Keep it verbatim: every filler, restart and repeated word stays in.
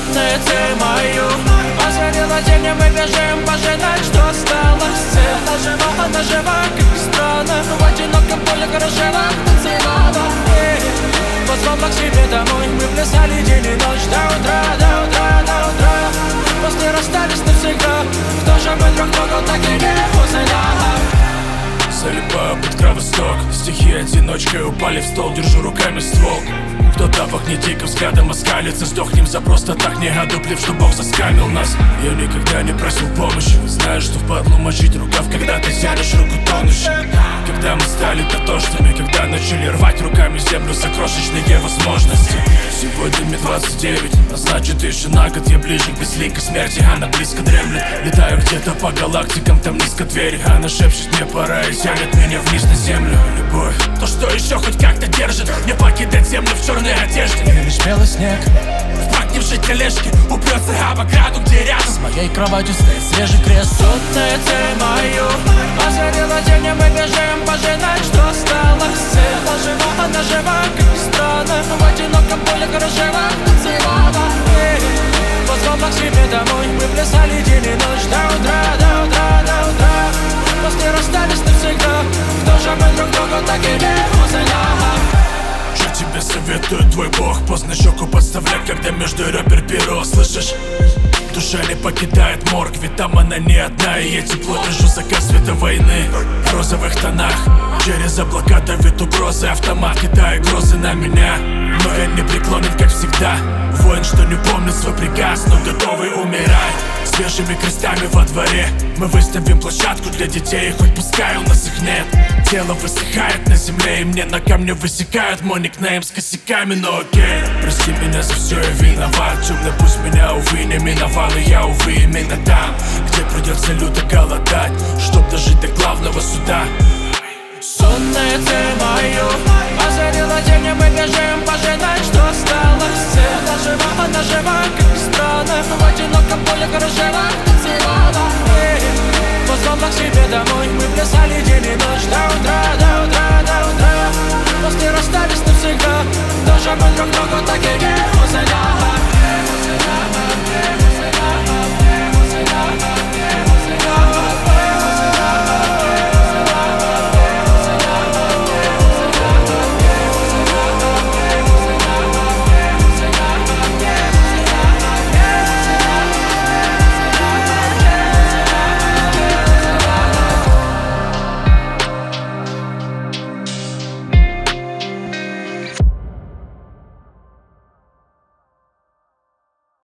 сонная цель мою озарила день, и мы бежим пожинать, что осталось. Цель нажива, она жива, как ни странно, в одиноком поле королева танцевала. Позвал к себе домой, мы плясали день и ночь до утра, до утра, до утра. После расстались навсегда, кто же мы друг другу так и не узнали. Залипаю под кровосток, стихи одиночкой упали в стол, держу руками ствол. Кто-то в окне дико взглядом оскалится, сдохнем за просто так, не одуплив, что Бог заскамил нас. Я никогда не просил помощи, знаю, что впадлу мочить рукав, когда ты тянешь руку тонущей. Когда мы стали дотошными, когда начали рвать руками землю за крошечные возможности. Сегодня мне двадцать девять, а значит еще на год я ближе к безликой смерти. Она близко дремлет, летаю где-то по галактикам, там низко двери. Она шепчет мне пора и тянет меня вниз на землю. Любовь, то, что еще хоть как-то держит, не покидать землю в черной одежде. Я лишь белый снег Впрыгнувшей тележки упрется об ограду, где рядом с моей кроватью стоит свежий крест. Сонная цель мою озарила день, и мы бежим пожинать, что осталось. Цель нажива, она жива, как ни странно, в одиноком поле королева танцевала. Позвал к себе домой, мы плясали день и ночь до утра, до утра, до утра. После расстались навсегда, кто же мы друг другу так и не узнали. Что тебе советует твой бог? Поздно щеку подставлять, когда между ребер перо, слышишь? Душа не покидает морг, ведь там она не одна. И я тепло держу заказ света войны в розовых тонах. Через облака давит угрозы, автомат кидает грозы на меня. Но я не преклонен, как всегда. Воин, что не помнит свой приказ, но готовый умирать. Свежими крестами во дворе мы выставим площадку для детей, хоть пускай у нас их нет. Тело высыхает на земле, и мне на камне высекают мой никнейм с косяками, но окей. Прости меня за все, я виноват. Темный пусть меня, увы, не миновал, и я, увы, именно там, где придется люто голодать, чтоб дожить до главного суда. Сонная цель мою озарила день, и мы бежим пожинать, что осталось. Цель нажива, она жива, как ни странно, в одиноком поле королева танцевала. Позвал к себе домой, мы плясали день и ночь до утра, до утра, до утра. После расстались навсегда, кто же мы друг другу так и